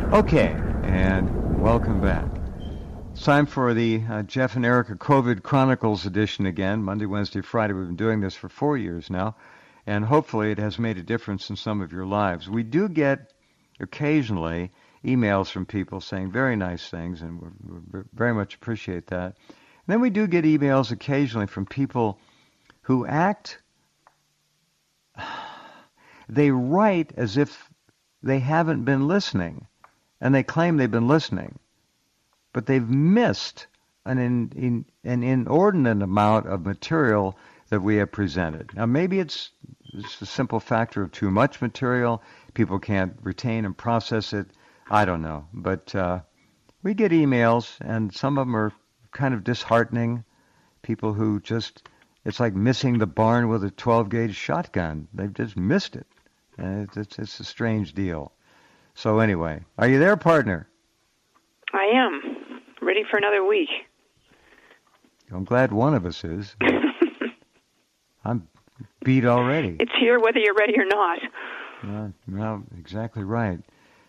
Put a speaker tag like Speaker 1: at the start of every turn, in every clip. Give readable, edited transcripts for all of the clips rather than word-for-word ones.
Speaker 1: Okay, and welcome back. It's time for the Jeff and Erica COVID Chronicles edition again, Monday, Wednesday, Friday. We've been doing this for 4 years now, and hopefully it has made a difference in some of your lives. We do get occasionally emails from people saying very nice things, and we very much appreciate that. And then we do get emails occasionally from people who they write as if they haven't been listening, and they claim they've been listening, but they've missed an inordinate amount of material that we have presented. Now, maybe it's a simple factor of too much material. People can't retain and process it. I don't know. But we get emails, and some of them are kind of disheartening. People who just, it's like missing the barn with a 12-gauge shotgun. They've just missed it. And it's a strange deal. So anyway, are you there, partner?
Speaker 2: I am. Ready for another week.
Speaker 1: I'm glad one of us is. I'm beat already.
Speaker 2: It's here whether you're ready or not.
Speaker 1: No, exactly right.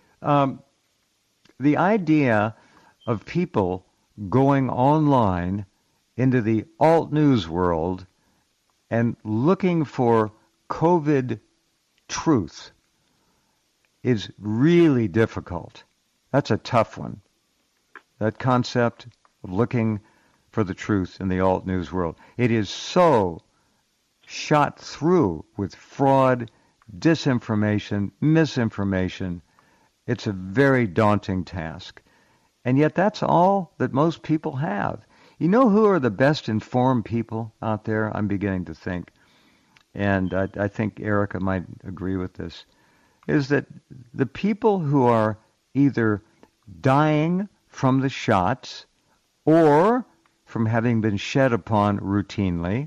Speaker 1: The idea of people going online into the alt news world and looking for COVID truth is really difficult. That's a tough one. That concept of looking for the truth in the alt news world. It is so shot through with fraud, disinformation, misinformation. It's a very daunting task. And yet that's all that most people have. You know who are the best informed people out there? I'm beginning to think, and I think Erica might agree with this, is that the people who are either dying from the shots or from having been shed upon routinely,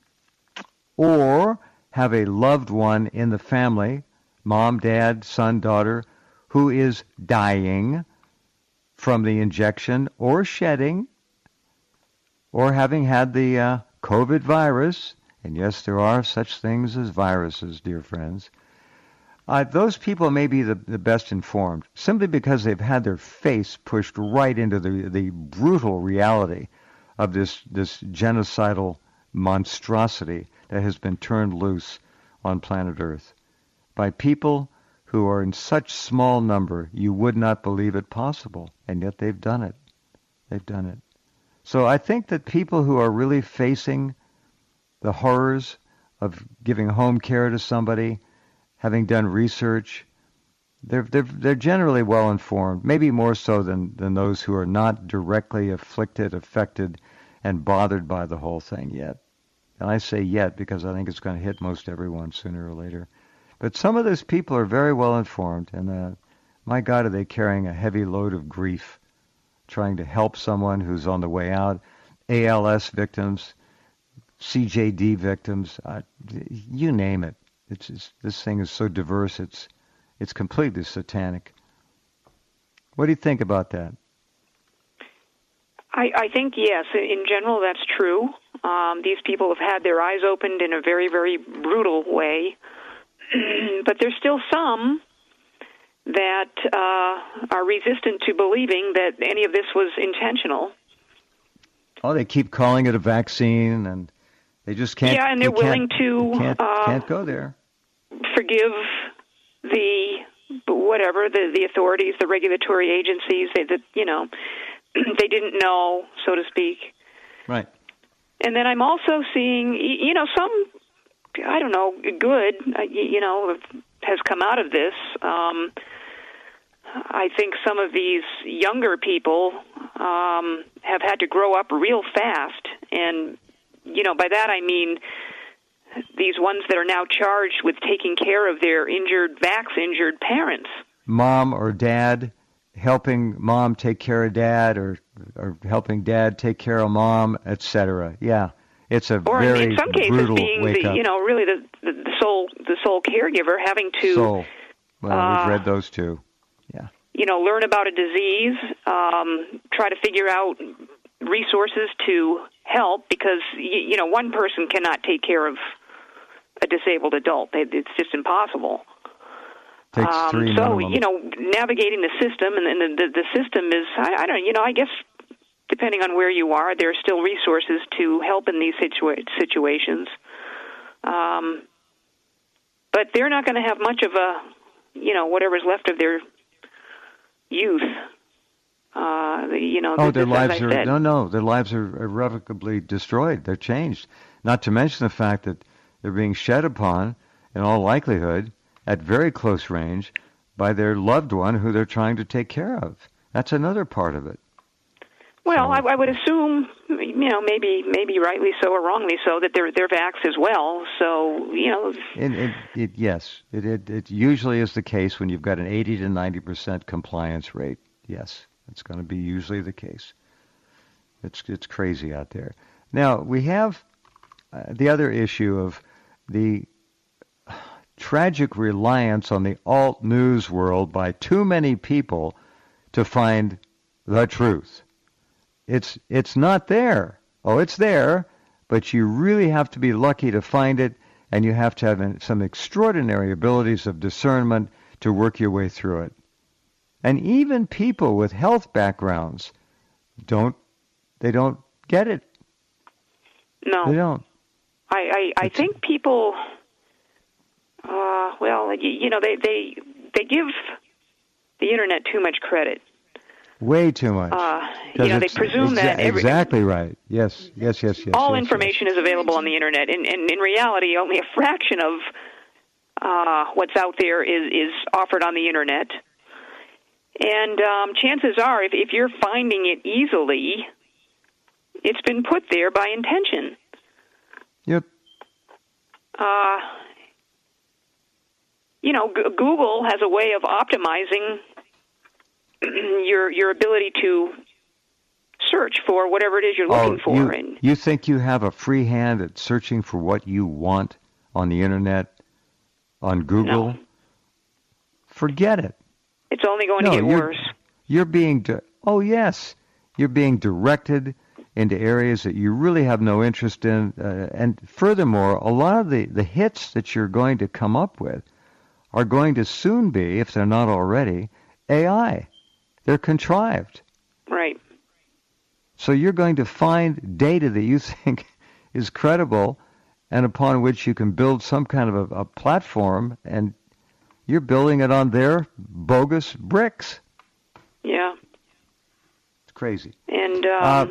Speaker 1: or have a loved one in the family, mom, dad, son, daughter, who is dying from the injection or shedding or having had the COVID virus. And yes, there are such things as viruses, dear friends. Those people may be the best informed simply because they've had their face pushed right into the brutal reality of this genocidal monstrosity that has been turned loose on planet Earth by people who are in such small number you would not believe it possible, and yet they've done it. They've done it. So I think that people who are really facing the horrors of giving home care to somebody, having done research, they're generally well informed, maybe more so than those who are not directly affected, and bothered by the whole thing yet. And I say yet because I think it's going to hit most everyone sooner or later. But some of those people are very well informed, and my God, are they carrying a heavy load of grief, trying to help someone who's on the way out, ALS victims, CJD victims, you name it. This thing is so diverse, it's completely satanic. What do you think about that?
Speaker 2: I think, yes, in general, that's true. These people have had their eyes opened in a very, very brutal way. But there's still some that are resistant to believing that any of this was intentional.
Speaker 1: Oh, they keep calling it a vaccine, and they just can't.
Speaker 2: Yeah, and they're willing to
Speaker 1: can't go there.
Speaker 2: Forgive the authorities, the regulatory agencies. They didn't know, so to speak.
Speaker 1: Right.
Speaker 2: And then I'm also seeing, some, I don't know, good, has come out of this. I think some of these younger people have had to grow up real fast. And, by that I mean these ones that are now charged with taking care of their injured parents.
Speaker 1: Mom or dad, helping mom take care of dad, or helping dad take care of mom, etc. Yeah, it's a
Speaker 2: or
Speaker 1: very
Speaker 2: in some cases
Speaker 1: brutal
Speaker 2: being
Speaker 1: wake up.
Speaker 2: Really the sole caregiver, having to
Speaker 1: Well, we've read those too. Yeah.
Speaker 2: Learn about a disease, try to figure out resources to help, because one person cannot take care of a disabled adult. It's just impossible.
Speaker 1: Takes three
Speaker 2: so,
Speaker 1: minimum.
Speaker 2: navigating the system, and the system is, I don't, I guess, depending on where you are, there are still resources to help in these situations. But they're not going to have much of a, whatever's left of their youth.
Speaker 1: Their lives are their lives are irrevocably destroyed. They're changed. Not to mention the fact that they're being shed upon, in all likelihood, at very close range, by their loved one who they're trying to take care of. That's another part of it.
Speaker 2: Well, I would assume, maybe rightly so or wrongly so, that they're vaxxed as well. So,
Speaker 1: Yes, it usually is the case when you've got an 80 to 90% compliance rate. Yes, it's going to be usually the case. It's crazy out there. Now, we have the other issue of the tragic reliance on the alt news world by too many people to find the truth. It's not there. Oh, it's there, but you really have to be lucky to find it, and you have to have some extraordinary abilities of discernment to work your way through it. And even people with health backgrounds don't get it.
Speaker 2: No.
Speaker 1: They don't.
Speaker 2: I think people, they give the Internet too much credit.
Speaker 1: Way too much.
Speaker 2: They presume that
Speaker 1: exactly right. Yes.
Speaker 2: All information is available on the Internet, and in reality, only a fraction of what's out there is offered on the Internet. And chances are, if you're finding it easily, it's been put there by intention.
Speaker 1: Yep.
Speaker 2: Google has a way of optimizing your ability to search for whatever it is you're looking for.
Speaker 1: You think you have a free hand at searching for what you want on the Internet, on Google?
Speaker 2: No.
Speaker 1: Forget it.
Speaker 2: It's only going to get worse.
Speaker 1: You're being you're being directed into areas that you really have no interest in. And furthermore, a lot of the hits that you're going to come up with are going to soon be, if they're not already, AI. They're contrived.
Speaker 2: Right.
Speaker 1: So you're going to find data that you think is credible and upon which you can build some kind of a platform, and you're building it on their bogus bricks.
Speaker 2: Yeah.
Speaker 1: It's crazy.
Speaker 2: And,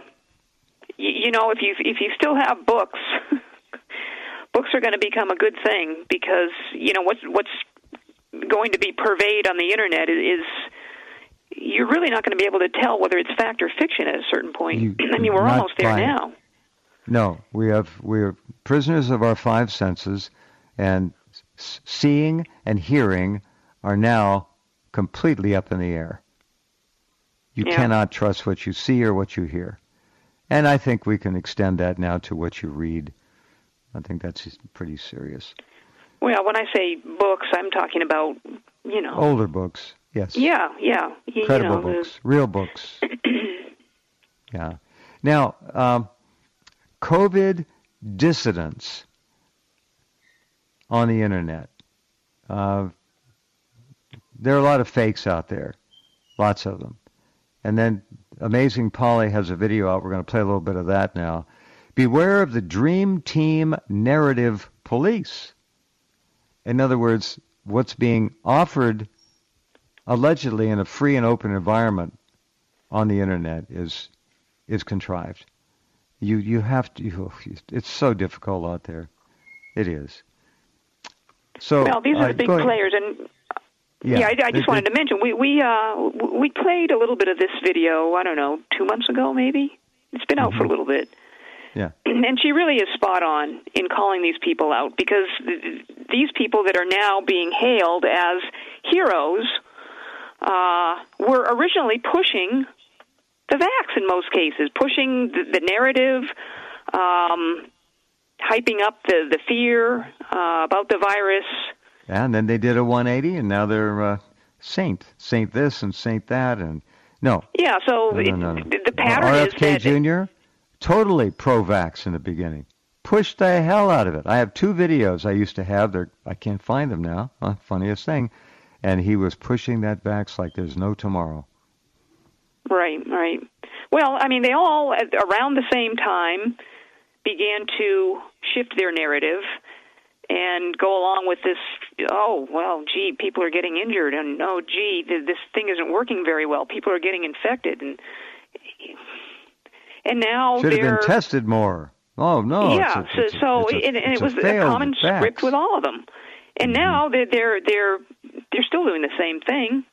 Speaker 2: if you still have books, books are going to become a good thing because, what's going to be purveyed on the Internet is you're really not going to be able to tell whether it's fact or fiction at a certain point. We're almost there now.
Speaker 1: No, we're prisoners of our five senses, and seeing and hearing are now completely up in the air. You cannot trust what you see or what you hear. And I think we can extend that now to what you read. I think that's pretty serious.
Speaker 2: Well, when I say books, I'm talking about,
Speaker 1: older books, yes.
Speaker 2: Yeah.
Speaker 1: Credible books, real books. Yeah. Now, COVID dissidents on the Internet. There are a lot of fakes out there, lots of them. And then Amazing Polly has a video out. We're going to play a little bit of that now. Beware of the Dream Team narrative police. In other words, what's being offered allegedly in a free and open environment on the Internet is contrived. You have to. It's so difficult out there. It is. So
Speaker 2: these are the big players, and I just wanted to mention we played a little bit of this video. I don't know, 2 months ago maybe. It's been out for a little bit.
Speaker 1: Yeah.
Speaker 2: And she really is spot on in calling these people out, because these people that are now being hailed as heroes were originally pushing the vax in most cases, pushing the narrative, hyping up the fear about the virus.
Speaker 1: Yeah, and then they did a 180, and now they're saint this and saint that, and no.
Speaker 2: Yeah, so
Speaker 1: no.
Speaker 2: The pattern is
Speaker 1: RFK
Speaker 2: that
Speaker 1: Jr., totally pro-vax in the beginning. Pushed the hell out of it. I have 2 videos I used to have. I can't find them now. Funniest thing. and he was pushing that vax like there's no tomorrow.
Speaker 2: Right, right. Well, I mean, they all, around the same time, began to shift their narrative and go along with this, oh, well, gee, people are getting injured, and, oh, gee, this thing isn't working very well. People are getting infected, and now
Speaker 1: should have been tested more. Oh, no.
Speaker 2: Yeah, it was a common script with all of them. And now they're still doing the same thing.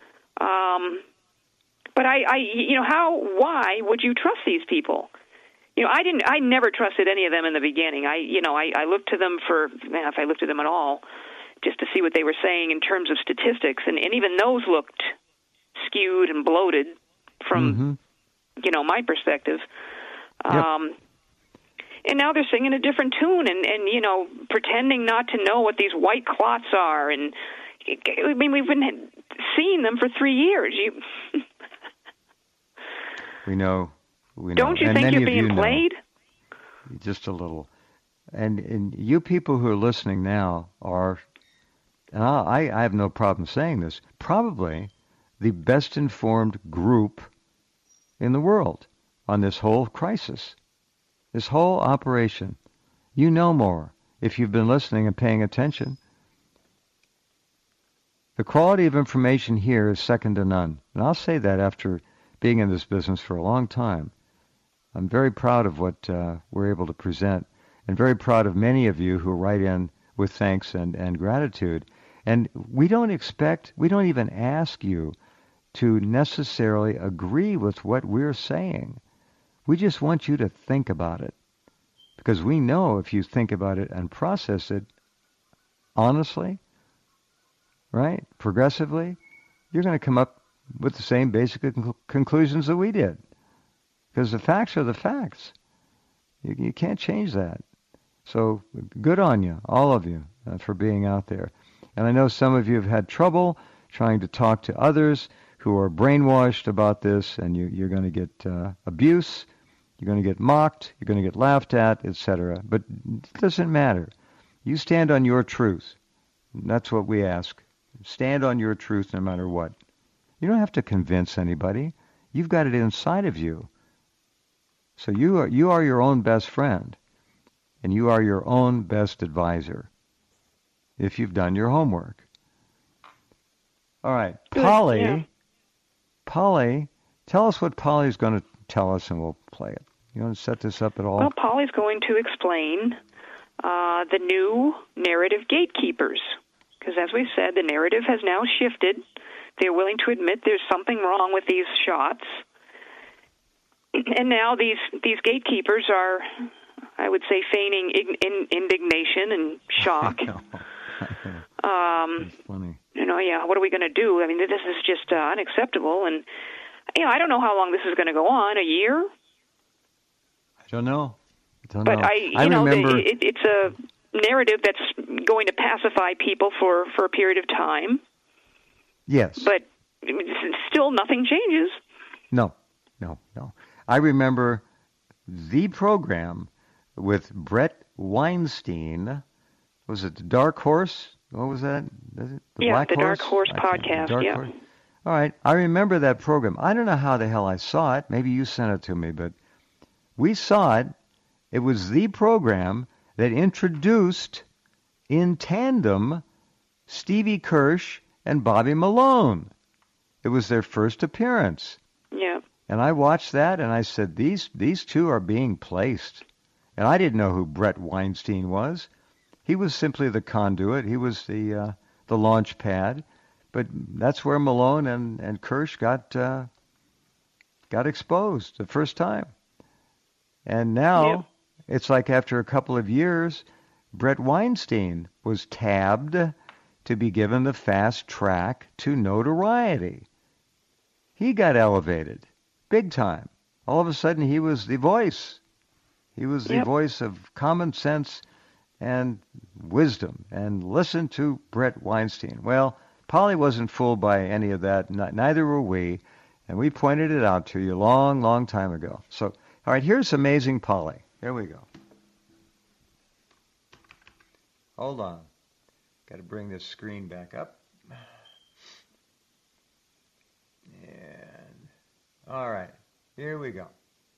Speaker 2: But why would you trust these people? I never trusted any of them in the beginning. I looked to them if I looked at them at all, just to see what they were saying in terms of statistics, and even those looked skewed and bloated from, my perspective.
Speaker 1: Yep.
Speaker 2: And now they're singing a different tune and pretending not to know what these white clots are. And I mean, we've been seeing them for 3 years.
Speaker 1: We know.
Speaker 2: Don't you think you're being played?
Speaker 1: Just a little. And you people who are listening now are, and I have no problem saying this, probably the best informed group in the world on this whole crisis, this whole operation. You know more if you've been listening and paying attention. The quality of information here is second to none. And I'll say that after being in this business for a long time. I'm very proud of what we're able to present, and very proud of many of you who write in with thanks and gratitude. And we don't even ask you to necessarily agree with what we're saying. We just want you to think about it. Because we know if you think about it and process it honestly, right, progressively, you're going to come up with the same basic conclusions that we did. Because the facts are the facts. You can't change that. So good on you, all of you, for being out there. And I know some of you have had trouble trying to talk to others who are brainwashed about this, and you're going to get abuse, you're going to get mocked, you're going to get laughed at, etc. But it doesn't matter. You stand on your truth. That's what we ask. Stand on your truth no matter what. You don't have to convince anybody. You've got it inside of you. So you are your own best friend, and you are your own best advisor if you've done your homework. All right, Polly. Yeah. Polly, tell us what Polly's going to tell us, and we'll play it. You want to set this up at all?
Speaker 2: Well, Polly's going to explain the new narrative gatekeepers, because as we said, the narrative has now shifted. They're willing to admit there's something wrong with these shots. And now these gatekeepers are, I would say, feigning indignation and shock.
Speaker 1: That's funny.
Speaker 2: What are we going to do? I mean, this is just unacceptable. And, I don't know how long this is going to go on. A year?
Speaker 1: I don't know.
Speaker 2: But I remember it's a narrative that's going to pacify people for a period of time.
Speaker 1: Yes.
Speaker 2: But still nothing changes.
Speaker 1: No. I remember the program with Brett Weinstein. Was it the Dark Horse? What was that? The
Speaker 2: Dark Horse podcast.
Speaker 1: Horse. All right. I remember that program. I don't know how the hell I saw it. Maybe you sent it to me, but we saw it. It was the program that introduced in tandem Stevie Kirsch and Bobby Malone. It was their first appearance.
Speaker 2: Yeah.
Speaker 1: And I watched that, and I said, these two are being placed. And I didn't know who Brett Weinstein was. He was simply the conduit. He was the launch pad. But that's where Malone and Kirsch got exposed the first time. And now it's like after a couple of years, Brett Weinstein was tabbed to be given the fast track to notoriety. He got elevated. Big time. All of a sudden, he was the voice. He was the voice of common sense and wisdom. And listen to Brett Weinstein. Well, Polly wasn't fooled by any of that. Neither were we. And we pointed it out to you long, long time ago. So, all right, here's Amazing Polly. Here we go. Hold on. Got to bring this screen back up. All right, here we go.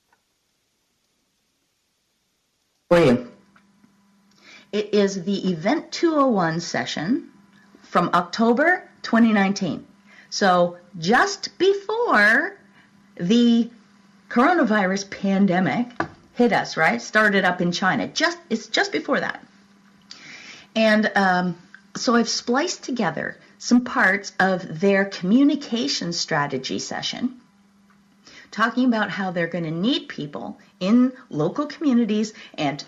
Speaker 3: For you. It is the Event 201 session from October 2019. So just before the coronavirus pandemic hit us, right? Started up in China. It's just before that. And so I've spliced together some parts of their communication strategy session, talking about how they're going to need people in local communities and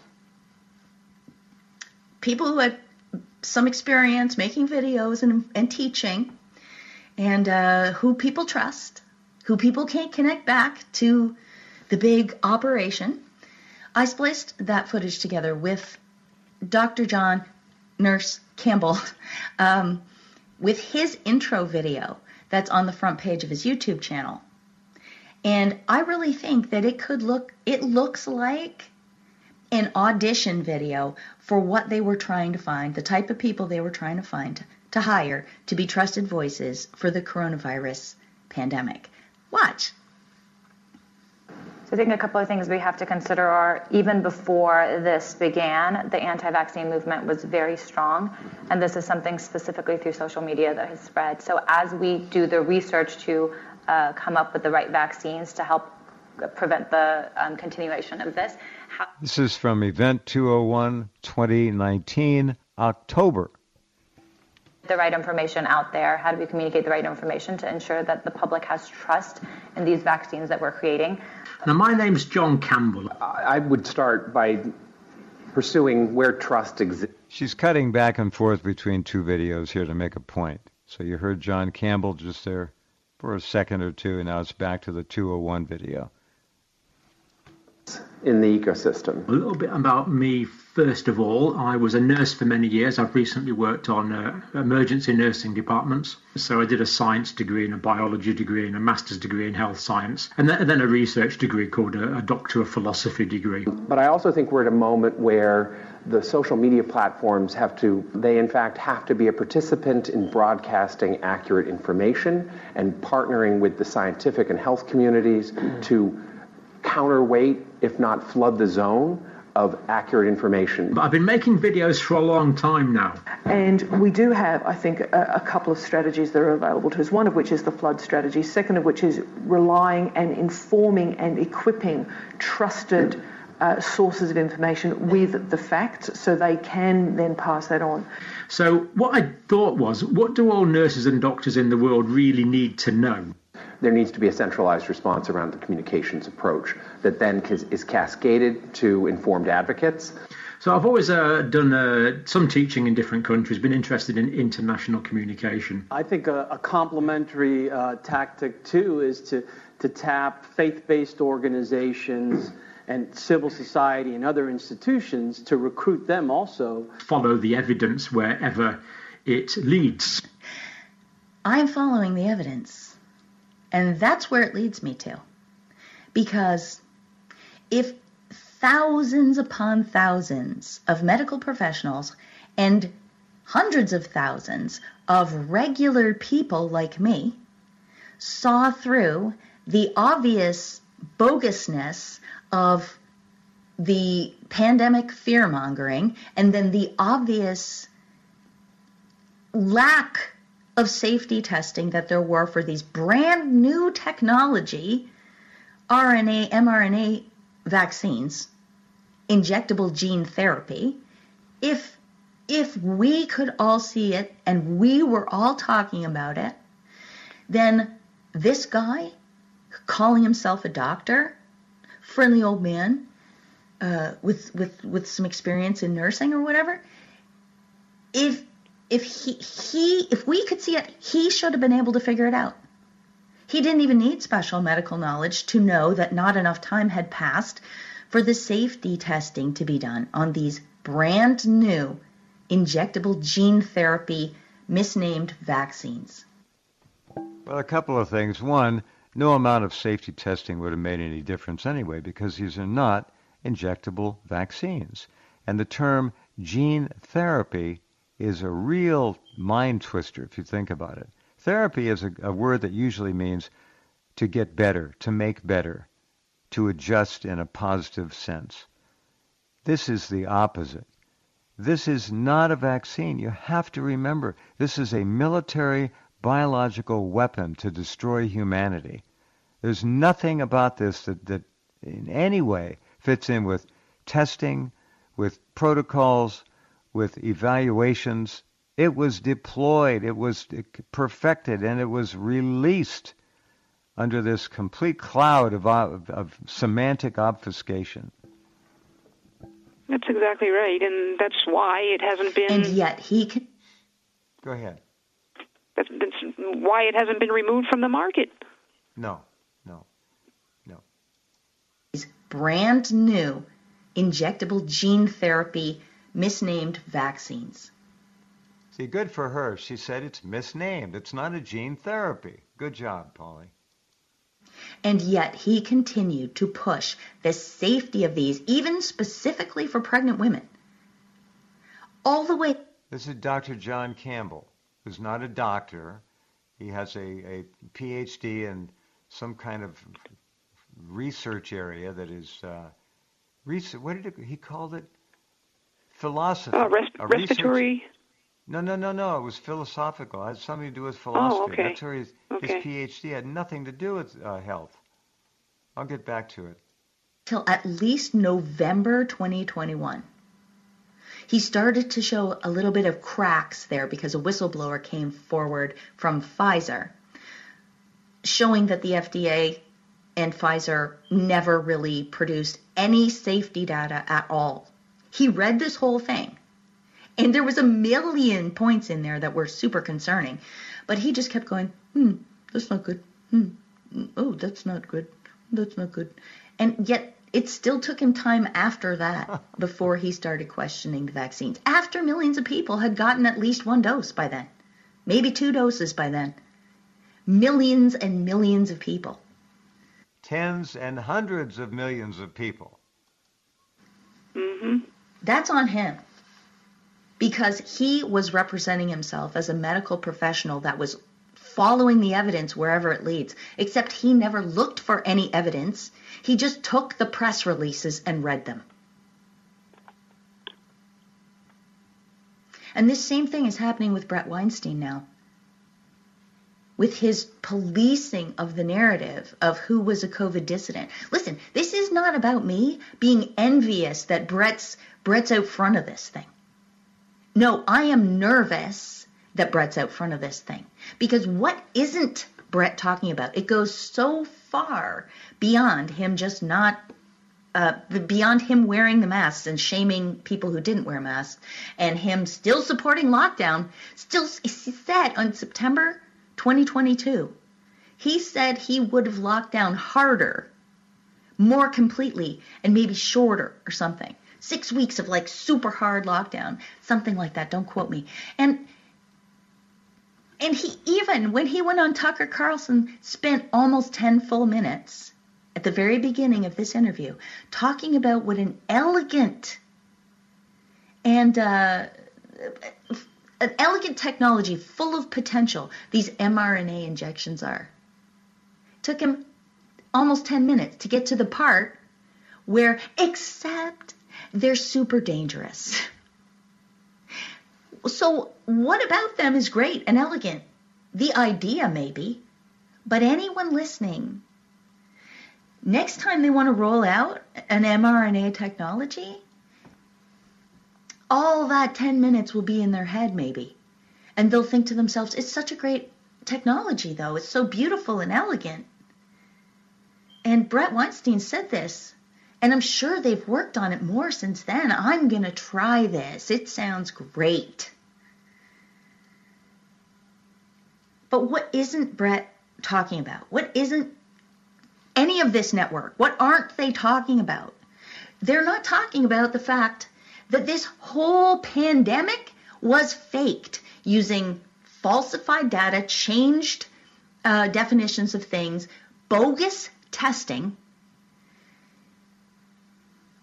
Speaker 3: people who have some experience making videos and teaching, and who people trust, who people can't connect back to the big operation. I spliced that footage together with Dr. John Nurse Campbell with his intro video that's on the front page of his YouTube channel. And I really think that it looks like an audition video for what they were trying to find, the type of people they were trying to find, to hire to be trusted voices for the coronavirus pandemic. Watch.
Speaker 4: So I think a couple of things we have to consider are, even before this began, the anti-vaccine movement was very strong, and this is something specifically through social media that has spread. So as we do the research to come up with the right vaccines to help prevent the continuation of this.
Speaker 1: This is from Event 201 2019, October.
Speaker 4: The right information out there. How do we communicate the right information to ensure that the public has trust in these vaccines that we're creating?
Speaker 5: Now, my name's John Campbell.
Speaker 6: I would start by pursuing where trust exists.
Speaker 1: She's cutting back and forth between two videos here to make a point. So you heard John Campbell just there for a second or two, and now it's back to the 201 video.
Speaker 6: In the ecosystem.
Speaker 5: A little bit about me, first of all. I was a nurse for many years. I've recently worked on emergency nursing departments. So I did a science degree and a biology degree and a master's degree in health science, and then a research degree called a Doctor of Philosophy degree.
Speaker 6: But I also think we're at a moment where the social media platforms they in fact have to be a participant in broadcasting accurate information and partnering with the scientific and health communities to counterweight, if not flood the zone of accurate information.
Speaker 5: But I've been making videos for a long time now.
Speaker 7: And we do have, I think, a couple of strategies that are available to us, one of which is the flood strategy, second of which is relying and informing and equipping trusted sources of information with the facts so they can then pass that on.
Speaker 5: So what I thought was, what do all nurses and doctors in the world really need to know?
Speaker 6: There needs to be a centralized response around the communications approach that then is cascaded to informed advocates.
Speaker 5: So I've always done some teaching in different countries, been interested in international communication.
Speaker 8: I think a complementary tactic, too, is to tap faith-based organizations and civil society and other institutions to recruit them also. Follow the evidence wherever it leads.
Speaker 3: I'm following the evidence. And that's where it leads me to. Because if thousands upon thousands of medical professionals and hundreds of thousands of regular people like me saw through the obvious bogusness of the pandemic fear-mongering and then the obvious lack of safety testing that there were for these brand new technology, RNA, mRNA vaccines, injectable gene therapy, if we could all see it and we were all talking about it, then this guy calling himself a doctor, friendly old man with some experience in nursing or whatever, if we could see it, he should have been able to figure it out. He didn't even need special medical knowledge to know that not enough time had passed for the safety testing to be done on these brand new injectable gene therapy misnamed vaccines.
Speaker 1: Well, a couple of things. One, no amount of safety testing would have made any difference anyway, because these are not injectable vaccines. And the term gene therapy is a real mind twister if you think about it. Therapy is a word that usually means to get better, to make better, to adjust in a positive sense. This is the opposite. This is not a vaccine. You have to remember, this is a military biological weapon to destroy humanity. There's nothing about this that in any way fits in with testing, with protocols, with evaluations. It was deployed, it was perfected, and it was released under this complete cloud of semantic obfuscation.
Speaker 2: That's exactly right, and that's why it hasn't been...
Speaker 3: And yet he can...
Speaker 1: Go ahead.
Speaker 2: That's why it hasn't been removed from the market.
Speaker 1: No.
Speaker 3: These brand new injectable gene therapy misnamed vaccines.
Speaker 1: See, good for her. She said it's misnamed. It's not a gene therapy. Good job, Polly.
Speaker 3: And yet he continued to push the safety of these, even specifically for pregnant women, all the way.
Speaker 1: This is Dr. John Campbell, who's not a doctor. He has a PhD in some kind of research area that is, what did he call it? Philosophy.
Speaker 2: Respiratory.
Speaker 1: No. It was philosophical. It had something to do with philosophy.
Speaker 2: Oh, okay.
Speaker 1: That's where his PhD had nothing to do with health. I'll get back to it.
Speaker 3: Till at least November 2021. He started to show a little bit of cracks there because a whistleblower came forward from Pfizer, showing that the FDA and Pfizer never really produced any safety data at all. He read this whole thing. And there was a million points in there that were super concerning. But he just kept going, that's not good. Oh, that's not good. That's not good. And yet it still took him time after that before he started questioning the vaccines. After millions of people had gotten at least one dose by then. Maybe 2 doses by then. Millions and millions of people.
Speaker 1: Tens and hundreds of millions of people.
Speaker 2: Mm-hmm.
Speaker 3: That's on him. Because he was representing himself as a medical professional that was following the evidence wherever it leads, except he never looked for any evidence. He just took the press releases and read them. And this same thing is happening with Bret Weinstein now. With his policing of the narrative of who was a COVID dissident. Listen, this is not about me being envious that Bret's out front of this thing. No, I am nervous that Bret's out front of this thing. Because what isn't Bret talking about? It goes so far beyond him just not, beyond him wearing the masks and shaming people who didn't wear masks, and him still supporting lockdown. He said on September 2022, he said he would have locked down harder, more completely, and maybe shorter or something. 6 weeks of like super hard lockdown, something like that. Don't quote me. And he even, when he went on Tucker Carlson, spent almost 10 full minutes at the very beginning of this interview talking about what an elegant and an elegant technology full of potential these mRNA injections are. It took him almost 10 minutes to get to the part where, except they're super dangerous. So what about them is great and elegant? The idea maybe, but anyone listening, next time they want to roll out an mRNA technology, all that 10 minutes will be in their head maybe. And they'll think to themselves, it's such a great technology though. It's so beautiful and elegant. And Bret Weinstein said this. And I'm sure they've worked on it more since then. I'm going to try this. It sounds great. But what isn't Bret talking about? What isn't any of this network? What aren't they talking about? They're not talking about the fact that this whole pandemic was faked using falsified data, changed definitions of things, bogus testing,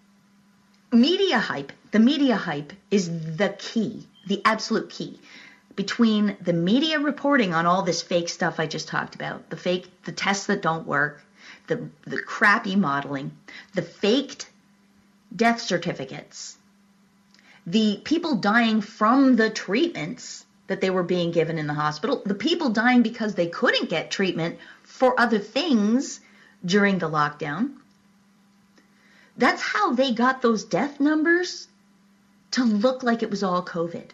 Speaker 3: media hype. The media hype is the key, the absolute key. between the media reporting on all this fake stuff I just talked about, the tests that don't work, the crappy modeling, the faked death certificates, the people dying from the treatments that they were being given in the hospital, the people dying because they couldn't get treatment for other things during the lockdown. That's how they got those death numbers to look like it was all COVID.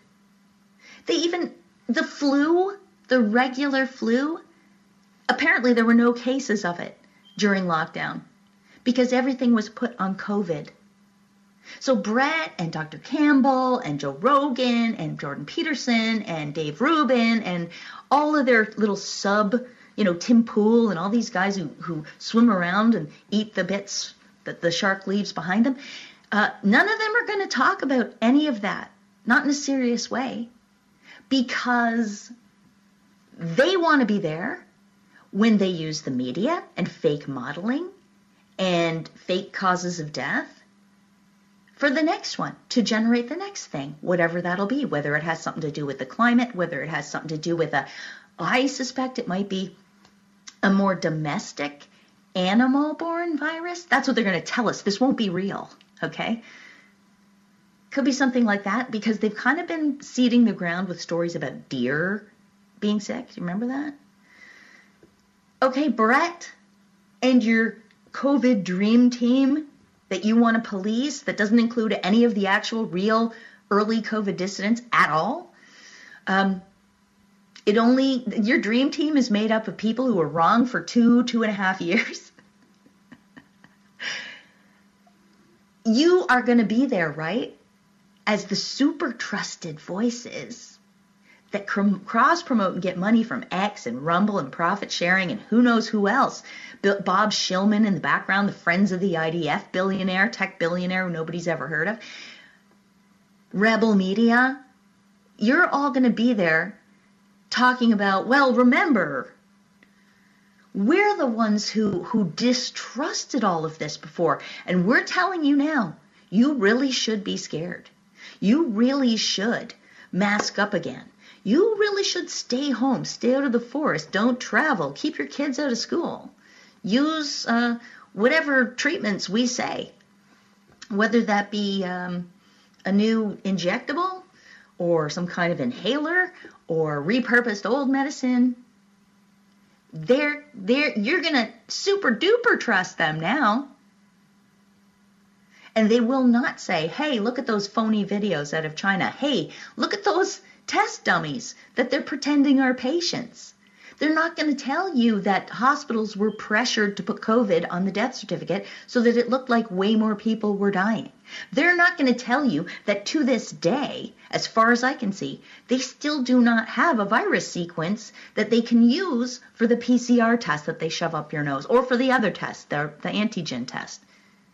Speaker 3: The flu, the regular flu, apparently there were no cases of it during lockdown because everything was put on COVID. So Brett and Dr. Campbell and Joe Rogan and Jordan Peterson and Dave Rubin and all of their little Tim Pool and all these guys who swim around and eat the bits that the shark leaves behind them, none of them are going to talk about any of that, not in a serious way, because they want to be there when they use the media and fake modeling and fake causes of death for the next one, to generate the next thing, whatever that'll be, whether it has something to do with the climate, whether it has something to do with I suspect it might be a more domestic animal-borne virus. That's what they're going to tell us. This won't be real, okay? Could be something like that, because they've kind of been seeding the ground with stories about deer being sick. Do you remember that? Okay, Brett and your COVID dream team that you want to police that doesn't include any of the actual real early COVID dissidents at all. Your dream team is made up of people who were wrong for 2.5 years. You are going to be there, right? As the super trusted voices that cross-promote and get money from X and Rumble and profit sharing and who knows who else. Bob Shillman in the background, the Friends of the IDF billionaire, tech billionaire who nobody's ever heard of. Rebel Media. You're all going to be there talking about, well, remember, we're the ones who distrusted all of this before. And we're telling you now, you really should be scared. You really should mask up again. You really should stay home, stay out of the forest, don't travel, keep your kids out of school. Use whatever treatments we say, whether that be a new injectable or some kind of inhaler or repurposed old medicine. You're going to super duper trust them now. And they will not say, hey, look at those phony videos out of China. Hey, look at those test dummies that they're pretending are patients. They're not going to tell you that hospitals were pressured to put COVID on the death certificate so that it looked like way more people were dying. They're not going to tell you that to this day, as far as I can see, they still do not have a virus sequence that they can use for the PCR test that they shove up your nose or for the other test, the antigen test.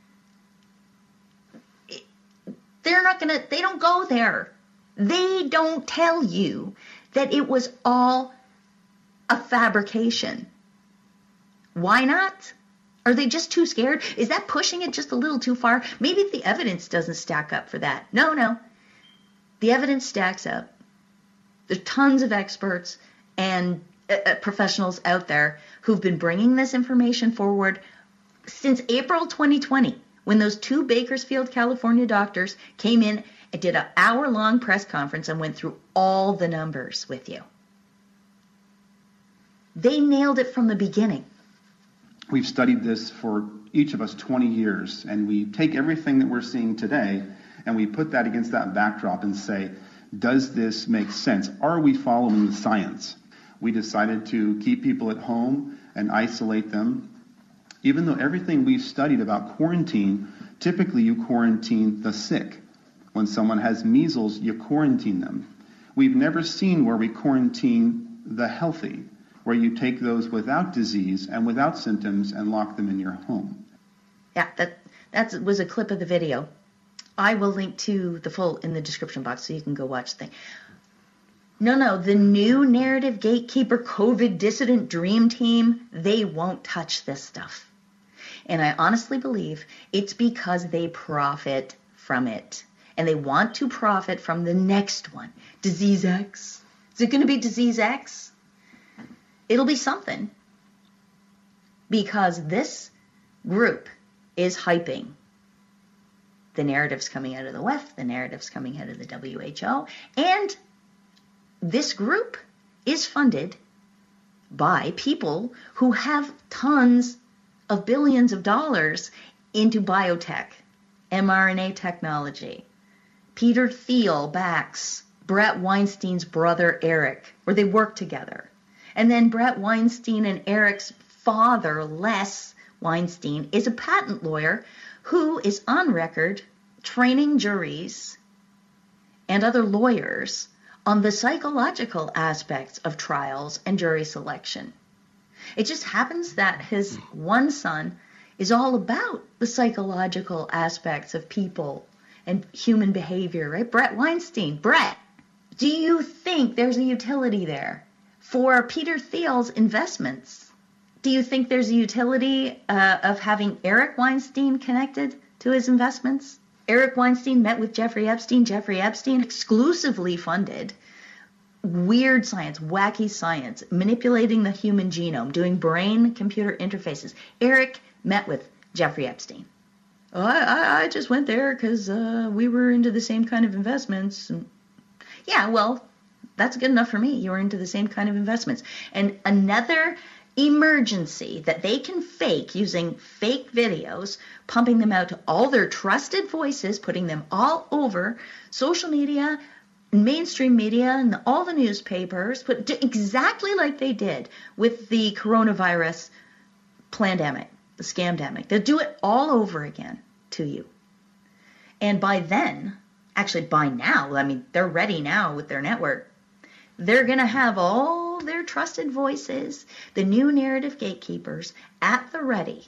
Speaker 3: They don't go there. They don't tell you that it was all a fabrication. Why not? Are they just too scared? Is that pushing it just a little too far? Maybe the evidence doesn't stack up for that. No. The evidence stacks up. There's tons of experts and professionals out there who've been bringing this information forward since April 2020, when those two Bakersfield, California doctors came in and did an hour-long press conference and went through all the numbers with you. They nailed it from the beginning.
Speaker 9: We've studied this for each of us 20 years, and we take everything that we're seeing today and we put that against that backdrop and say, does this make sense? Are we following the science? We decided to keep people at home and isolate them. Even though everything we've studied about quarantine, typically you quarantine the sick. When someone has measles, you quarantine them. We've never seen where we quarantine the healthy, where you take those without disease and without symptoms and lock them in your home.
Speaker 3: Yeah, that was a clip of the video. I will link to the full in the description box so you can go watch the thing. No, the new narrative gatekeeper COVID dissident dream team, they won't touch this stuff. And I honestly believe it's because they profit from it. And they want to profit from the next one. Disease X, Is it going to be disease X? It'll be something. Because this group is hyping the narratives coming out of the WEF, the narratives coming out of the WHO, and this group is funded by people who have tons of billions of dollars into biotech, mRNA technology. Peter Thiel backs Brett Weinstein's brother Eric, where they work together. And then Brett Weinstein and Eric's father, Les Weinstein, is a patent lawyer who is on record training juries and other lawyers on the psychological aspects of trials and jury selection. It just happens that his one son is all about the psychological aspects of people and human behavior, right? Brett Weinstein. Brett, do you think there's a utility there for Peter Thiel's investments? Do you think there's a utility of having Eric Weinstein connected to his investments? Eric Weinstein met with Jeffrey Epstein. Jeffrey Epstein exclusively funded weird science, wacky science, manipulating the human genome, doing brain-computer interfaces. Eric met with Jeffrey Epstein. Oh, I just went there because we were into the same kind of investments. Yeah, well, that's good enough for me. You were into the same kind of investments. And another emergency that they can fake using fake videos, pumping them out to all their trusted voices, putting them all over social media, mainstream media, and all the newspapers, but exactly like they did with the coronavirus plandemic, the scamdemic. They'll do it all over again to you. And by then, actually by now, I mean, they're ready now with their network. They're going to have all their trusted voices, the new narrative gatekeepers, at the ready.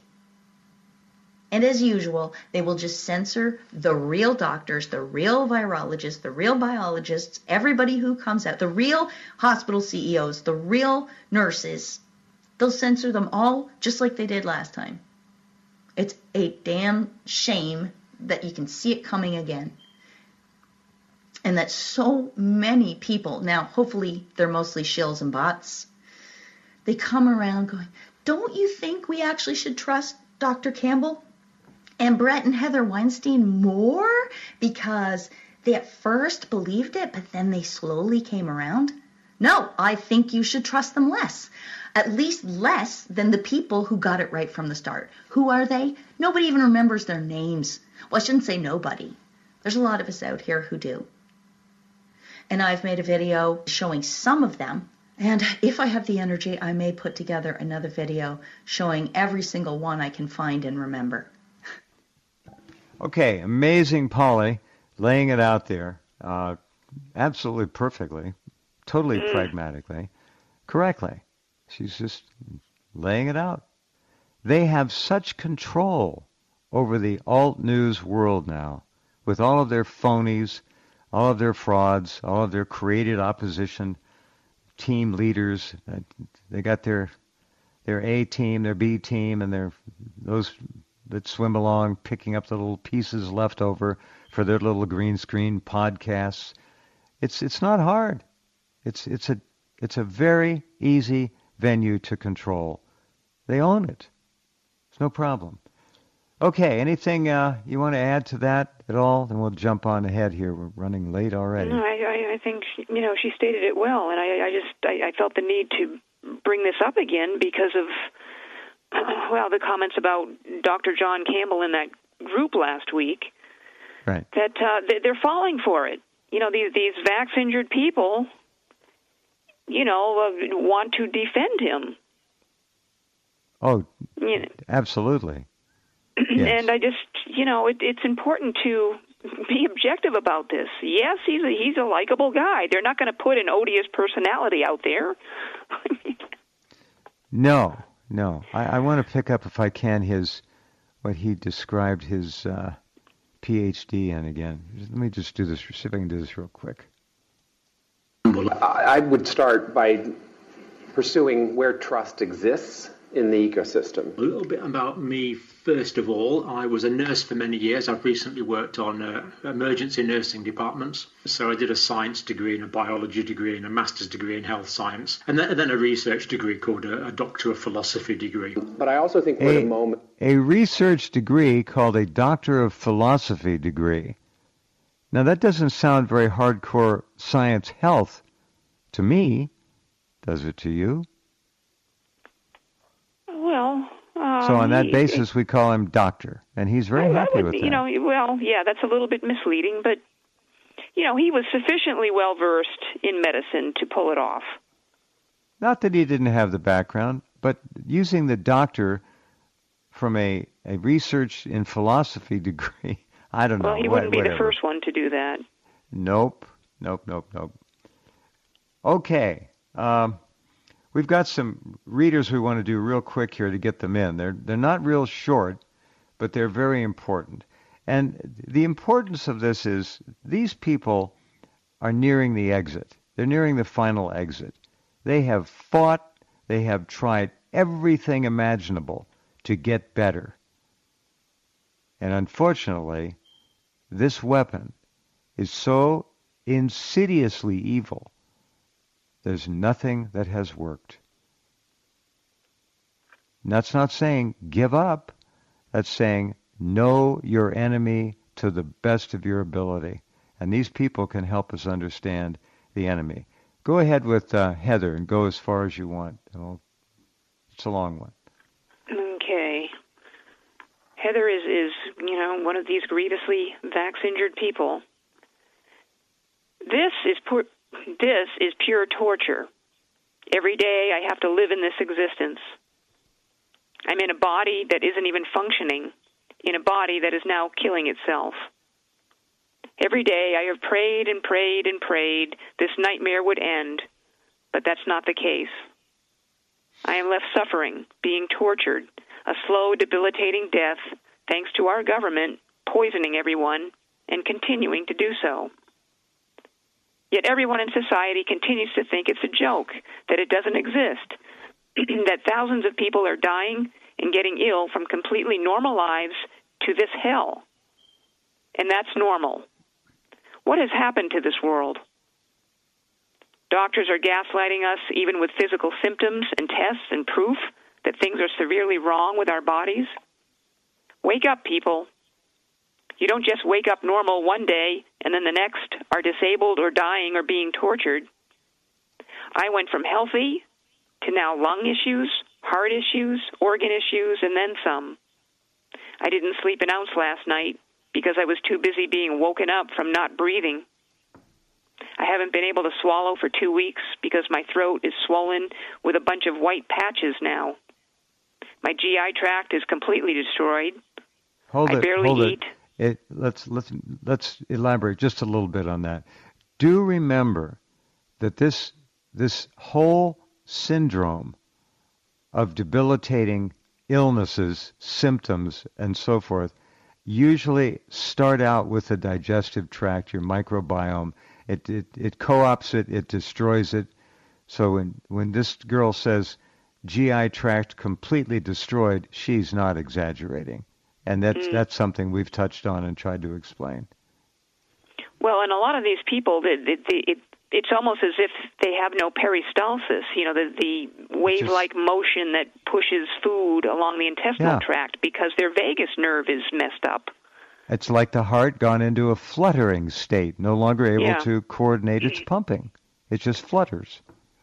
Speaker 3: And as usual, they will just censor the real doctors, the real virologists, the real biologists, everybody who comes out, the real hospital CEOs, the real nurses. They'll censor them all just like they did last time. It's a damn shame that you can see it coming again. And that so many people, now hopefully they're mostly shills and bots, they come around going, don't you think we actually should trust Dr. Campbell and Brett and Heather Weinstein more because they at first believed it, but then they slowly came around? No, I think you should trust them less. At least less than the people who got it right from the start. Who are they? Nobody even remembers their names. Well, I shouldn't say nobody. There's a lot of us out here who do. And I've made a video showing some of them. And if I have the energy, I may put together another video showing every single one I can find and remember.
Speaker 1: Okay, amazing Polly, laying it out there, absolutely perfectly, totally pragmatically, correctly. She's just laying it out. They have such control over the alt news world now, with all of their phonies, all of their frauds, all of their created opposition team leaders. They got their A team, their B team, and those that swim along picking up the little pieces left over for their little green screen podcasts. It's not hard. It's a very easy venue to control. They own it. It's no problem. Okay, anything you want to add to that at all? Then we'll jump on ahead here. We're running late already.
Speaker 2: No, I think she stated it well, and I felt the need to bring this up again because of the comments about Dr. John Campbell in that group last week.
Speaker 1: Right.
Speaker 2: That they're falling for it. These vax-injured people, want to defend him.
Speaker 1: Oh, absolutely. Yes.
Speaker 2: And I just, it's important to be objective about this. Yes, he's a likable guy. They're not going to put an odious personality out there.
Speaker 1: No. I want to pick up, if I can, what he described his PhD in again. Let me just do this. See if I can do this real quick.
Speaker 6: I would start by pursuing where trust exists in the ecosystem?
Speaker 5: A little bit about me, first of all. I was a nurse for many years. I've recently worked on emergency nursing departments. So I did a science degree and a biology degree and a master's degree in health science, and then a research degree called a Doctor of Philosophy degree.
Speaker 6: But I also think for the moment...
Speaker 1: A research degree called a Doctor of Philosophy degree. Now that doesn't sound very hardcore science health to me. Does it to you?
Speaker 2: Well,
Speaker 1: so on that basis, we call him doctor, and he's very happy with that.
Speaker 2: You know, well, yeah, that's a little bit misleading, but you know, he was sufficiently well versed in medicine to pull it off.
Speaker 1: Not that he didn't have the background, but using the doctor from a research in philosophy degree, I don't know.
Speaker 2: Well, he wouldn't be the first one to do that.
Speaker 1: Nope. Okay. We've got some readers we want to do real quick here to get them in. They're not real short, but they're very important. And the importance of this is these people are nearing the exit. They're nearing the final exit. They have fought, they have tried everything imaginable to get better. And unfortunately, this weapon is so insidiously evil, there's nothing that has worked. And that's not saying give up. That's saying know your enemy to the best of your ability. And these people can help us understand the enemy. Go ahead with Heather and go as far as you want. It's a long one.
Speaker 2: Okay. Heather is one of these grievously vax-injured people. This is pure torture. Every day I have to live in this existence. I'm in a body that isn't even functioning, in a body that is now killing itself. Every day I have prayed and prayed and prayed this nightmare would end, but that's not the case. I am left suffering, being tortured, a slow, debilitating death, thanks to our government poisoning everyone and continuing to do so. Yet everyone in society continues to think it's a joke, that it doesn't exist, that thousands of people are dying and getting ill from completely normal lives to this hell. And that's normal. What has happened to this world? Doctors are gaslighting us even with physical symptoms and tests and proof that things are severely wrong with our bodies. Wake up, people. You don't just wake up normal one day and then the next are disabled or dying or being tortured. I went from healthy to now lung issues, heart issues, organ issues, and then some. I didn't sleep an ounce last night because I was too busy being woken up from not breathing. I haven't been able to swallow for 2 weeks because my throat is swollen with a bunch of white patches now. My GI tract is completely destroyed. I barely eat.
Speaker 1: Let's elaborate just a little bit on that. Do remember that this whole syndrome of debilitating illnesses, symptoms, and so forth usually start out with the digestive tract, your microbiome. It co-opts it, it destroys it. So when this girl says GI tract completely destroyed, she's not exaggerating. And that's something we've touched on and tried to explain.
Speaker 2: Well, and a lot of these people, it's almost as if they have no peristalsis, the wave-like motion that pushes food along the intestinal tract because their vagus nerve is messed up.
Speaker 1: It's like the heart gone into a fluttering state, no longer able to coordinate its pumping. It just flutters.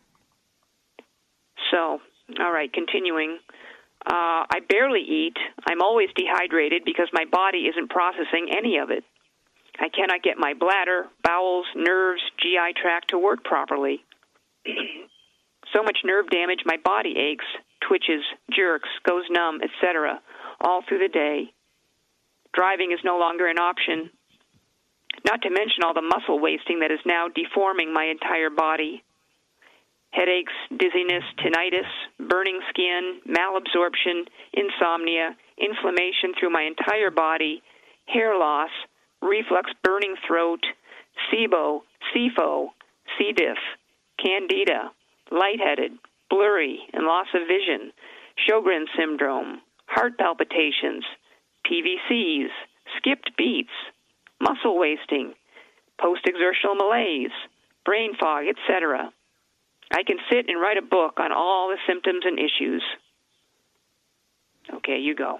Speaker 2: So, all right, continuing. I barely eat. I'm always dehydrated because my body isn't processing any of it. I cannot get my bladder, bowels, nerves, GI tract to work properly. So much nerve damage, my body aches, twitches, jerks, goes numb, etc., all through the day. Driving is no longer an option, not to mention all the muscle wasting that is now deforming my entire body. Headaches, dizziness, tinnitus, burning skin, malabsorption, insomnia, inflammation through my entire body, hair loss, reflux, burning throat, SIBO, SIFO, C. diff, candida, lightheaded, blurry, and loss of vision, Sjogren's syndrome, heart palpitations, PVCs, skipped beats, muscle wasting, post-exertional malaise, brain fog, etc. I can sit and write a book on all the symptoms and issues. Okay, you go.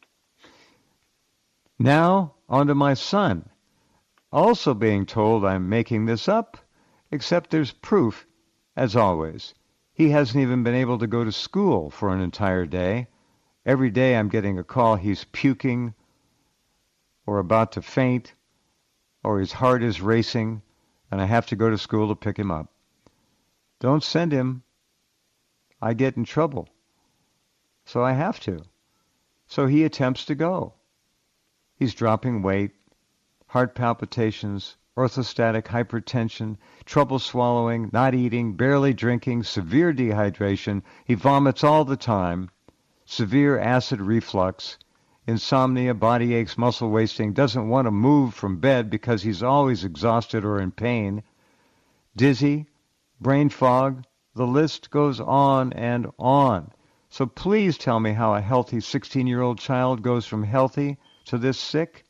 Speaker 1: Now, on to my son. Also being told I'm making this up, except there's proof, as always. He hasn't even been able to go to school for an entire day. Every day I'm getting a call he's puking or about to faint or his heart is racing and I have to go to school to pick him up. Don't send him. I get in trouble. So I have to. So he attempts to go. He's dropping weight, heart palpitations, orthostatic hypertension, trouble swallowing, not eating, barely drinking, severe dehydration. He vomits all the time, severe acid reflux, insomnia, body aches, muscle wasting, doesn't want to move from bed because he's always exhausted or in pain, dizzy, brain fog, the list goes on and on. So please tell me how a healthy 16-year-old child goes from healthy to this sick.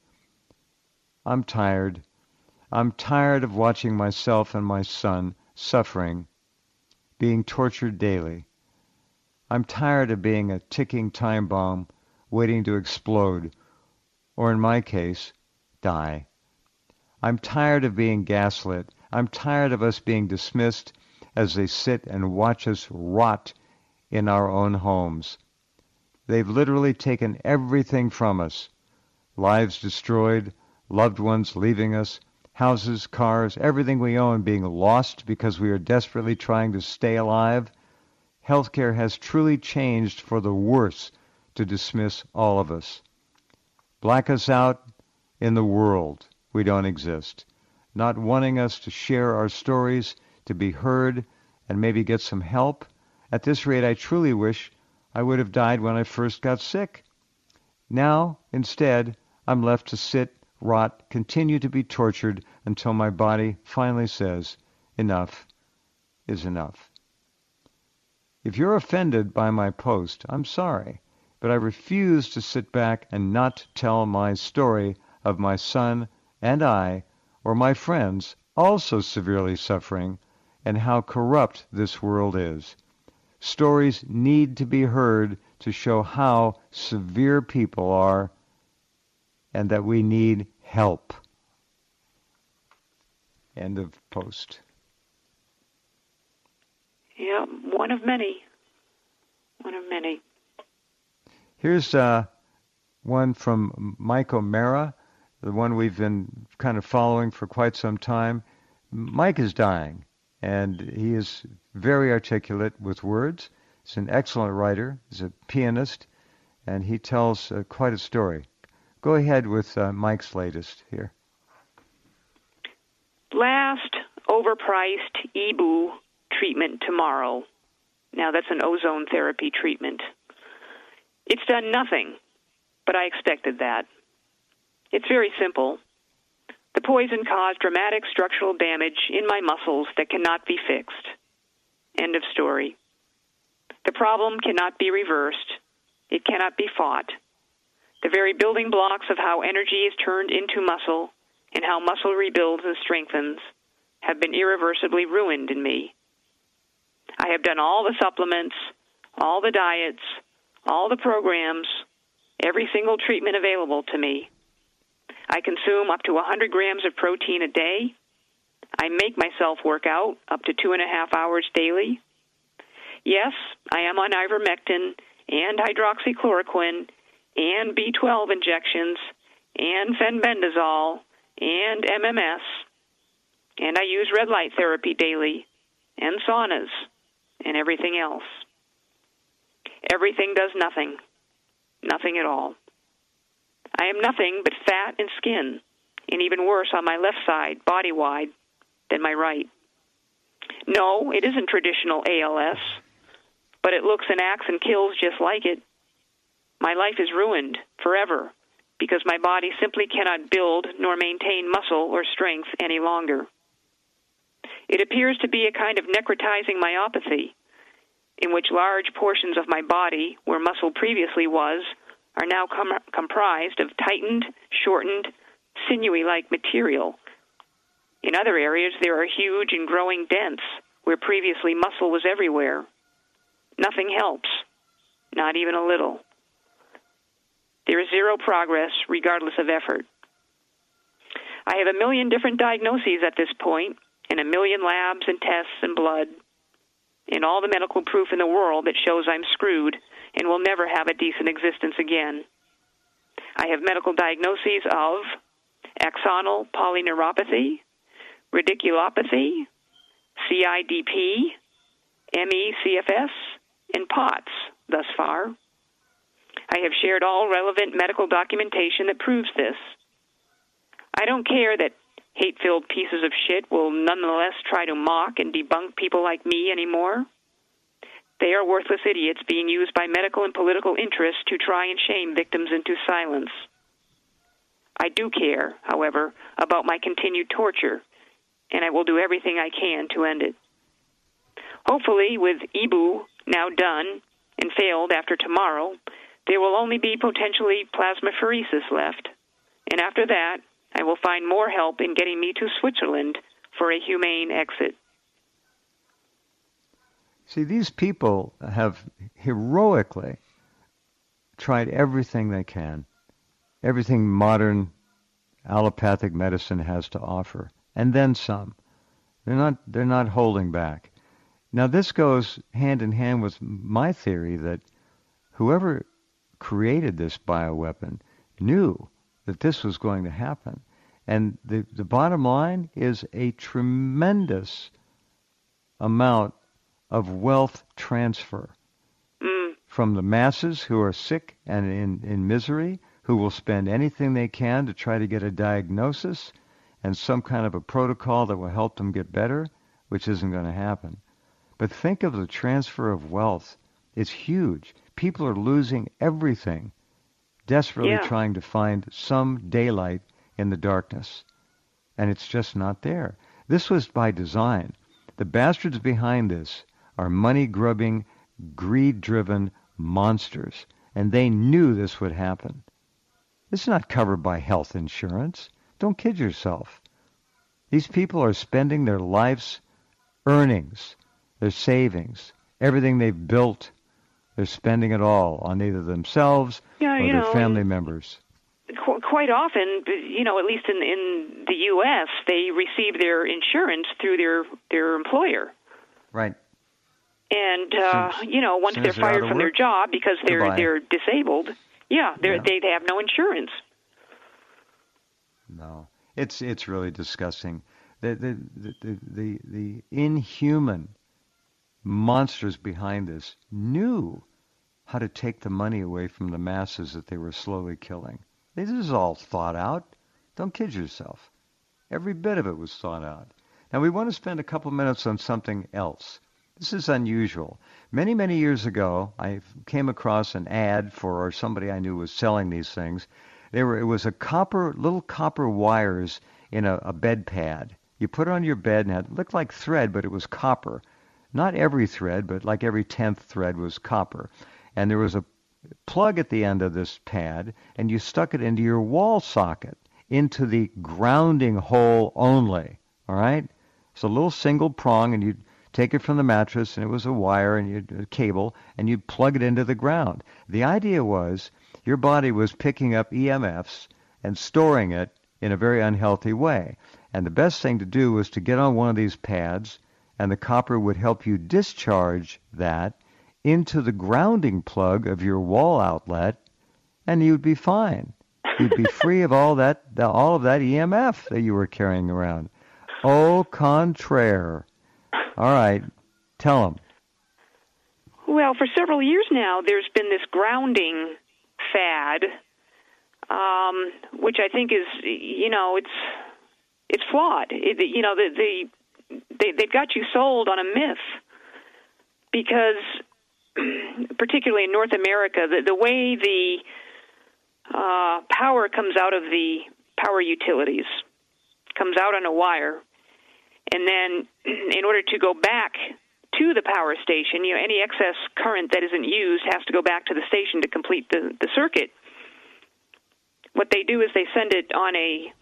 Speaker 1: I'm tired. I'm tired of watching myself and my son suffering, being tortured daily. I'm tired of being a ticking time bomb waiting to explode, or in my case, die. I'm tired of being gaslit. I'm tired of us being dismissed as they sit and watch us rot in our own homes. They've literally taken everything from us. Lives destroyed, loved ones leaving us, houses, cars, everything we own being lost because we are desperately trying to stay alive. Healthcare has truly changed for the worse to dismiss all of us. Black us out in the world. We don't exist. Not wanting us to share our stories, to be heard, and maybe get some help. At this rate, I truly wish I would have died when I first got sick. Now, instead, I'm left to sit, rot, continue to be tortured until my body finally says, enough is enough. If you're offended by my post, I'm sorry, but I refuse to sit back and not tell my story of my son and I, or my friends, also severely suffering, and how corrupt this world is. Stories need to be heard to show how severe people are and that we need help. End of post.
Speaker 2: Yeah, one of many. One of many.
Speaker 1: Here's one from Mike O'Mara, the one we've been kind of following for quite some time. Mike is dying, and he is very articulate with words. He's an excellent writer. He's a pianist, and he tells quite a story. Go ahead with Mike's latest here.
Speaker 2: Last overpriced EBOO treatment tomorrow. Now that's an ozone therapy treatment. It's done nothing, but I expected that. It's very simple. The poison caused dramatic structural damage in my muscles that cannot be fixed. End of story. The problem cannot be reversed. It cannot be fought. The very building blocks of how energy is turned into muscle and how muscle rebuilds and strengthens have been irreversibly ruined in me. I have done all the supplements, all the diets, all the programs, every single treatment available to me. I consume up to 100 grams of protein a day. I make myself work out up to 2.5 hours daily. Yes, I am on ivermectin and hydroxychloroquine and B12 injections and fenbendazole and MMS, and I use red light therapy daily and saunas and everything else. Everything does nothing. Nothing at all. I am nothing but fat and skin, and even worse on my left side, body-wide, than my right. No, it isn't traditional ALS, but it looks and acts and kills just like it. My life is ruined forever because my body simply cannot build nor maintain muscle or strength any longer. It appears to be a kind of necrotizing myopathy. in which large portions of my body, where muscle previously was, are now comprised of tightened, shortened, sinewy-like material. In other areas, there are huge and growing dents, where previously muscle was everywhere. Nothing helps, not even a little. There is zero progress, regardless of effort. I have 1 million different diagnoses at this point, and 1 million labs and tests and blood, and all the medical proof in the world that shows I'm screwed and will never have a decent existence again. I have medical diagnoses of axonal polyneuropathy, radiculopathy, CIDP, ME/CFS, and POTS thus far. I have shared all relevant medical documentation that proves this. I don't care that hate-filled pieces of shit will nonetheless try to mock and debunk people like me anymore. They are worthless idiots being used by medical and political interests to try and shame victims into silence. I do care, however, about my continued torture, and I will do everything I can to end it. Hopefully, with EBU now done and failed after tomorrow, there will only be potentially plasmapheresis left, and after that, I will find more help in getting me to Switzerland for a humane exit.
Speaker 1: See, these people have heroically tried everything they can, everything modern allopathic medicine has to offer, and then some. They're not holding back. Now, this goes hand in hand with my theory that whoever created this bioweapon knew that this was going to happen. And the bottom line is a tremendous amount of wealth transfer from the masses who are sick and in misery, who will spend anything they can to try to get a diagnosis and some kind of a protocol that will help them get better, which isn't going to happen. But think of the transfer of wealth. It's huge. People are losing everything, desperately trying to find some daylight in the darkness. And it's just not there. This was by design. The bastards behind this are money-grubbing, greed-driven monsters. And they knew this would happen. This is not covered by health insurance. Don't kid yourself. These people are spending their life's earnings, their savings, everything they've built. They're spending it all on either themselves or their family members.
Speaker 2: Quite often, at least in the U.S., they receive their insurance through their employer.
Speaker 1: Right.
Speaker 2: And, once they're fired from their job because they're disabled, they have no insurance.
Speaker 1: No. It's really disgusting. The inhuman monsters behind this knew how to take the money away from the masses that they were slowly killing. This is all thought out. Don't kid yourself. Every bit of it was thought out. Now we want to spend a couple minutes on something else. This is unusual. Many, many years ago, I came across an ad for somebody I knew was selling these things. It was little copper wires in a bed pad. You put it on your bed, and it looked like thread, but it was copper. Not every thread, but like every 10th thread was copper. And there was a plug at the end of this pad, and you stuck it into your wall socket, into the grounding hole only. All right? It's a little single prong, and you'd take it from the mattress, and it was a wire and a cable, and you'd plug it into the ground. The idea was your body was picking up EMFs and storing it in a very unhealthy way. And the best thing to do was to get on one of these pads, and the copper would help you discharge that into the grounding plug of your wall outlet, and you'd be fine. You'd be free of all of that EMF that you were carrying around. Au contraire. All right, tell them.
Speaker 2: Well, for several years now, there's been this grounding fad, which I think is, it's flawed. They've got you sold on a myth because, particularly in North America, the way the power comes out of the power utilities comes out on a wire, and then in order to go back to the power station. Any excess current that isn't used has to go back to the station to complete the circuit. What they do is they send it on a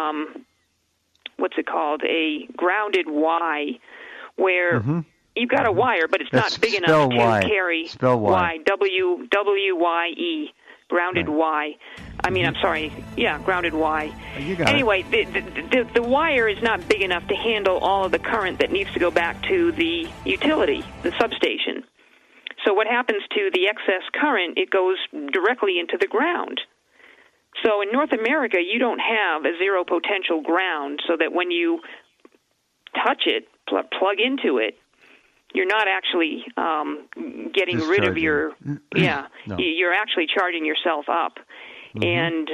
Speaker 2: a grounded Y, where you've got a wire, but it's not big enough to carry.
Speaker 1: Spell Y.
Speaker 2: W-Y-E, grounded Y. Grounded Y.
Speaker 1: You got
Speaker 2: anyway, the wire is not big enough to handle all of the current that needs to go back to the utility, the substation. So what happens to the excess current? It goes directly into the ground. So in North America, you don't have a zero potential ground, so that when you touch it, plug into it, you're not actually getting rid of your... Yeah, no. You're actually charging yourself up. And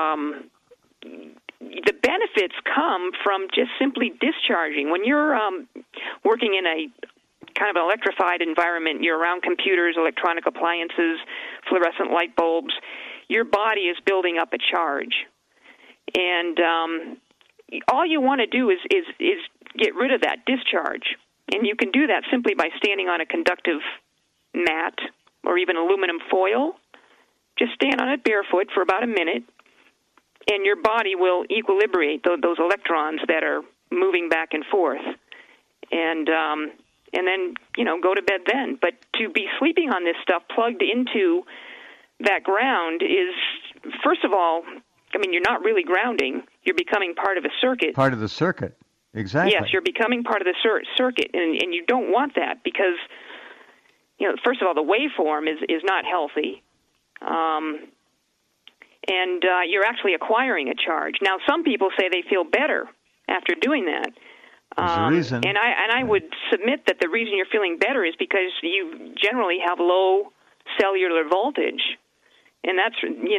Speaker 2: the benefits come from just simply discharging. When you're working in a kind of an electrified environment, you're around computers, electronic appliances, fluorescent light bulbs, your body is building up a charge. And all you want to do is get rid of that discharge. And you can do that simply by standing on a conductive mat or even aluminum foil. Just stand on it barefoot for about a minute, and your body will equilibrate those electrons that are moving back and forth. And then, go to bed then. But to be sleeping on this stuff plugged into that ground is, first of all, you're not really grounding. You're becoming part of a circuit.
Speaker 1: Part of the circuit. Exactly.
Speaker 2: Yes, you're becoming part of the circuit, and you don't want that because, first of all, the waveform is not healthy, and you're actually acquiring a charge. Now, some people say they feel better after doing that.
Speaker 1: There's a reason.
Speaker 2: And I would submit that the reason you're feeling better is because you generally have low cellular voltage, and that's,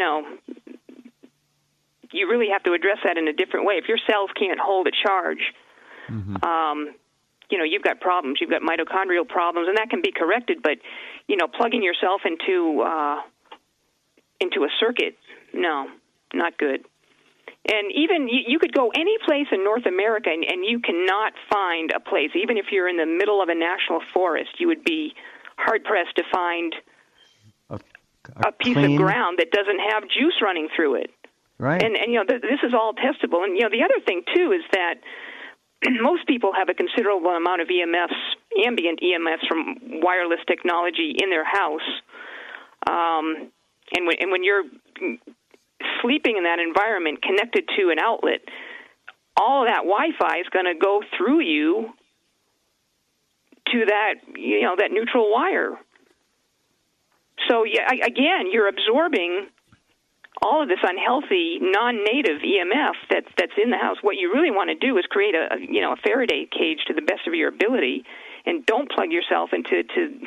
Speaker 2: you really have to address that in a different way. If your cells can't hold a charge, you've got problems. You've got mitochondrial problems, and that can be corrected. But, plugging yourself into a circuit, no, not good. And even you could go any place in North America, and you cannot find a place, even if you're in the middle of a national forest, you would be hard-pressed to find a piece of ground that doesn't have juice running through it.
Speaker 1: Right.
Speaker 2: And this is all testable. And, the other thing, too, is that most people have a considerable amount of EMFs, ambient EMFs from wireless technology in their house. And when you're sleeping in that environment connected to an outlet, all of that Wi-Fi is going to go through you to that, that neutral wire. So, again, you're absorbing all of this unhealthy, non-native EMF that's in the house. What you really want to do is create a Faraday cage to the best of your ability, and don't plug yourself into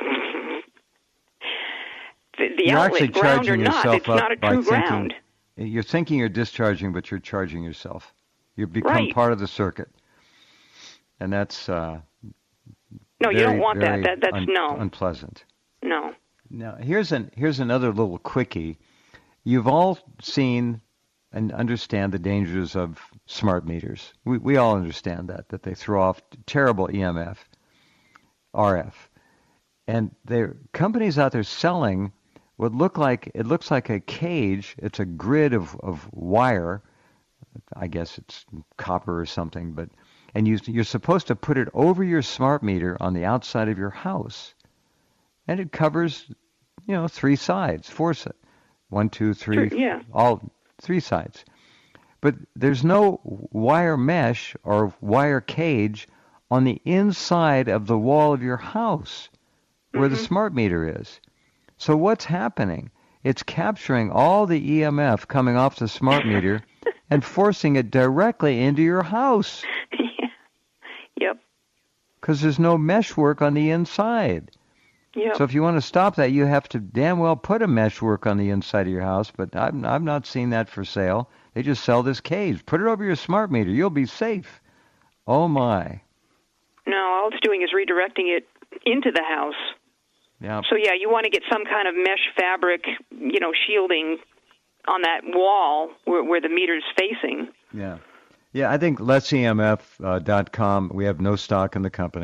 Speaker 2: the outlet, ground or not. It's not a true ground.
Speaker 1: You're thinking you're discharging, but you're charging yourself. You become part of the circuit, and that's
Speaker 2: no. You don't want that. That's
Speaker 1: unpleasant.
Speaker 2: No.
Speaker 1: Now here's another little quickie. You've all seen and understand the dangers of smart meters. We all understand that they throw off terrible EMF, RF, and there are companies out there selling what looks like a cage. It's a grid of wire. I guess it's copper or something, and you're supposed to put it over your smart meter on the outside of your house, and it covers 3 sides, 4 sides. 1, 2, 3, all 3 sides. But there's no wire mesh or wire cage on the inside of the wall of your house where the smart meter is. So what's happening? It's capturing all the EMF coming off the smart meter and forcing it directly into your house.
Speaker 2: Yep.
Speaker 1: Because there's no meshwork on the inside.
Speaker 2: Yep.
Speaker 1: So if you want to stop that, you have to damn well put a meshwork on the inside of your house, but I've not seen that for sale. They just sell this cage. Put it over your smart meter. You'll be safe. Oh, my.
Speaker 2: No, all it's doing is redirecting it into the house.
Speaker 1: Yeah.
Speaker 2: So, you want to get some kind of mesh fabric, shielding on that wall where the meter's facing.
Speaker 1: Yeah. Yeah, I think LessEMF.com, we have no stock in the company,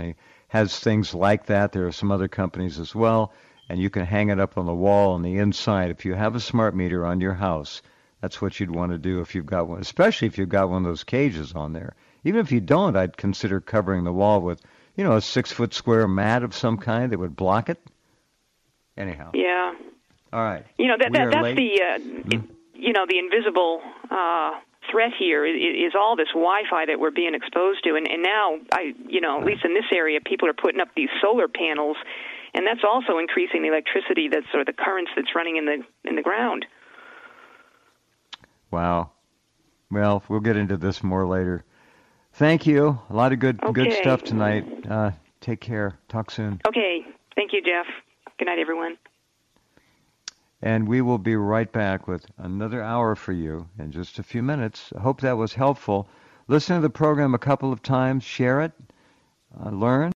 Speaker 1: has things like that. There are some other companies as well, and you can hang it up on the wall on the inside. If you have a smart meter on your house, that's what you'd want to do if you've got one, especially if you've got one of those cages on there. Even if you don't, I'd consider covering the wall with, a 6-foot square mat of some kind that would block it. Anyhow.
Speaker 2: Yeah.
Speaker 1: All right.
Speaker 2: That's late. The invisible threat here is all this Wi-Fi that we're being exposed to, and now at least in this area, people are putting up these solar panels, and that's also increasing the electricity or the currents that's running in the ground.
Speaker 1: Wow. Well, we'll get into this more later. Thank you. A lot of good stuff tonight. Take care. Talk soon.
Speaker 2: Okay. Thank you, Jeff. Good night, everyone.
Speaker 1: And we will be right back with another hour for you in just a few minutes. I hope that was helpful. Listen to the program a couple of times. Share it. Learn.